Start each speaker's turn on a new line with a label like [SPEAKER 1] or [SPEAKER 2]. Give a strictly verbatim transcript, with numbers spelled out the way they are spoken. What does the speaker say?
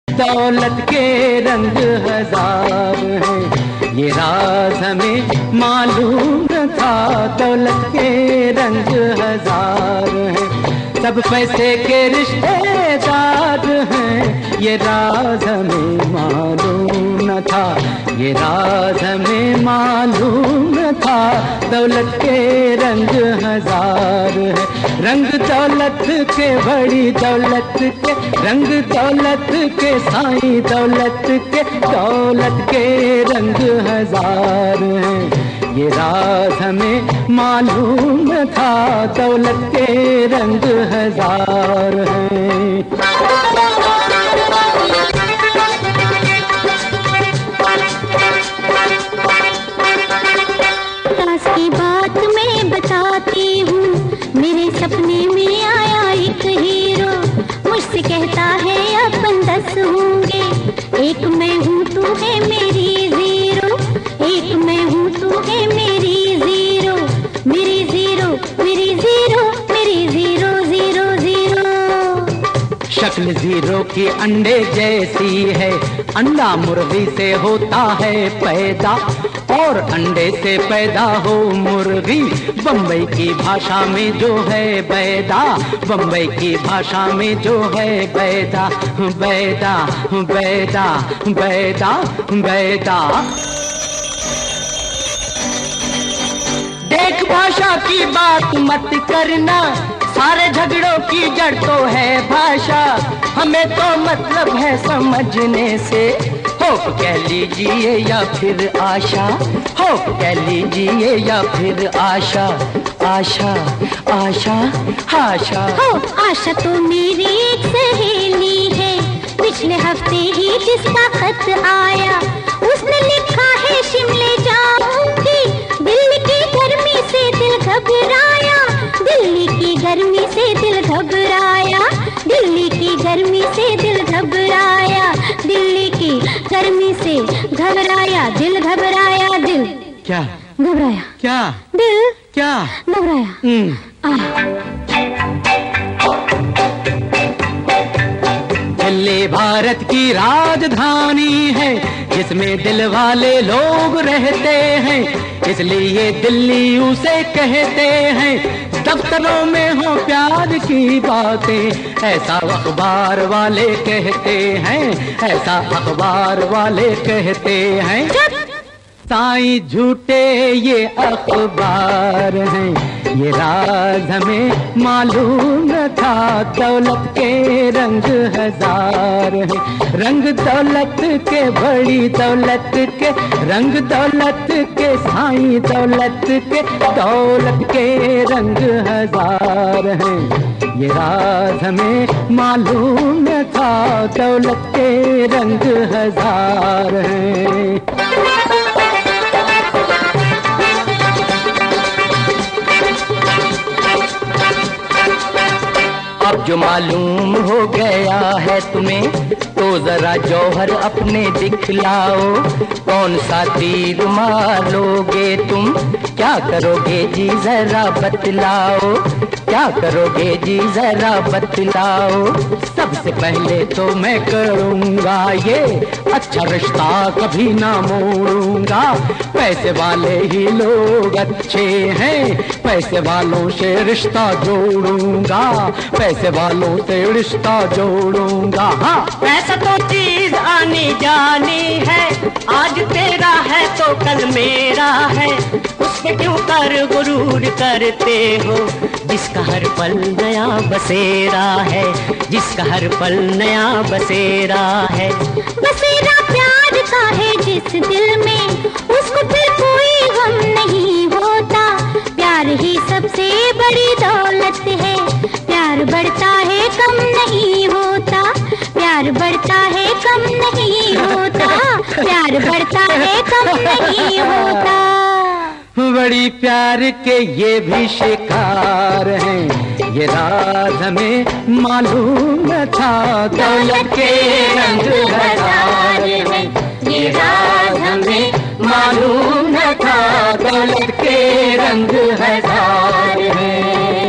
[SPEAKER 1] दौलत के रंग हजार हैं, ये राज हमें मालूम न था। दौलत के रंग हजार हैं, सब पैसे के रिश्तेदार हैं, ये राज हमें मालूम न था। ये राज हमें मालूम न था। दौलत के रंग हजार है, रंग दौलत के बड़ी दौलत के, रंग दौलत के साईं दौलत के, दौलत के रंग हजार हैं, ये राज हमें मालूम न था। दौलत के रंग हजार हैं।
[SPEAKER 2] खास की बात मैं बताती हूँ, मेरे सपने में आया एक हीरो, मुझसे कहता है अपन दस होंगे, एक मैं हूँ तू है मेरी जीरो, एक मैं हूँ तू है मेरी जीरो, मेरी जीरो मेरी जीरो मेरी जीरो जीरो जीरो।
[SPEAKER 1] शक्ल जीरो की अंडे जैसी है, अंडा मुर्गी से होता है पैदा, और अंडे से पैदा हो मुर्गी। बम्बई की भाषा में जो है बैदा, बम्बई की भाषा में जो है बैदा, बैदा बैदा बैदा बैदा। देख भाषा की बात मत करना, सारे झगड़ों की जड़ तो है भाषा, हमें तो मतलब है समझने से। होप कह लीजिए या फिर आशा, होप कह लीजिए या फिर आशा, आशा आशा आशा।
[SPEAKER 2] हो आशा तो मेरी एक सहेली है, पिछले हफ्ते ही जिसका खत आया, उसने लिखा है शिमले जाऊंगी, दिल्ली की गर्मी से दिल घबराया, दिल्ली की गर्मी से दिल घबराया, दिल्ली की गर्मी से दिल घबराया, दिल्ली की गर्मी से घबराया, दिल घबराया, दिल
[SPEAKER 1] क्या
[SPEAKER 2] घबराया,
[SPEAKER 1] क्या
[SPEAKER 2] दिल
[SPEAKER 1] क्या
[SPEAKER 2] घबराया।
[SPEAKER 1] दिल्ली भारत की राजधानी है, जिसमें दिल वाले लोग रहते हैं, इसलिए दिल्ली उसे कहते हैं। दफ्तरों में हो प्यार की बातें, ऐसा अखबार वाले कहते हैं, ऐसा अखबार वाले कहते हैं। साईं झूठे ये अखबार हैं, ये राज हमें मालूम न था। दौलत के रंग हजार हैं, रंग दौलत के बड़ी दौलत के, रंग दौलत के साईं दौलत के, दौलत के रंग हजार हैं, ये राज हमें मालूम न था। दौलत के रंग हजार हैं। अब जो मालूम हो गया है तुम्हें, तो जरा जौहर अपने दिखलाओ, कौन सा तीर मारोगे तुम, क्या करोगे जी जरा बतलाओ, क्या करोगे जी जरा बतलाओ। सबसे पहले तो मैं करूँगा ये अच्छा रिश्ता कभी ना मोड़ूंगा, पैसे वाले ही लोग अच्छे हैं, पैसे वालों से रिश्ता जोड़ूंगा, पैसे वालों से रिश्ता जोड़ूंगा। हाँ,
[SPEAKER 3] पैसा तो चीज आनी जानी है, आज तेरा है तो कल मेरा है, उससे क्यों कर गुरूर करते हो, जिसका हर पल नया बसेरा है, जिसका हर पल नया बसेरा है।
[SPEAKER 2] बसेरा प्यार का है जिस दिल में, उसको फिर कोई गम नहीं होता, प्यार ही सबसे बड़ी दौलत है, प्यार बढ़ता है कम नहीं होता, प्यार बढ़ता है कम नहीं होता, प्यार बढ़ता है कम नहीं होता।
[SPEAKER 1] बड़ी प्यार के ये भी शिकार हैं, ये राज हमें मालूम न था। दौलत के रंग हजार हैं, ये राज हमें मालूम न था। दौलत के रंग हजार हैं।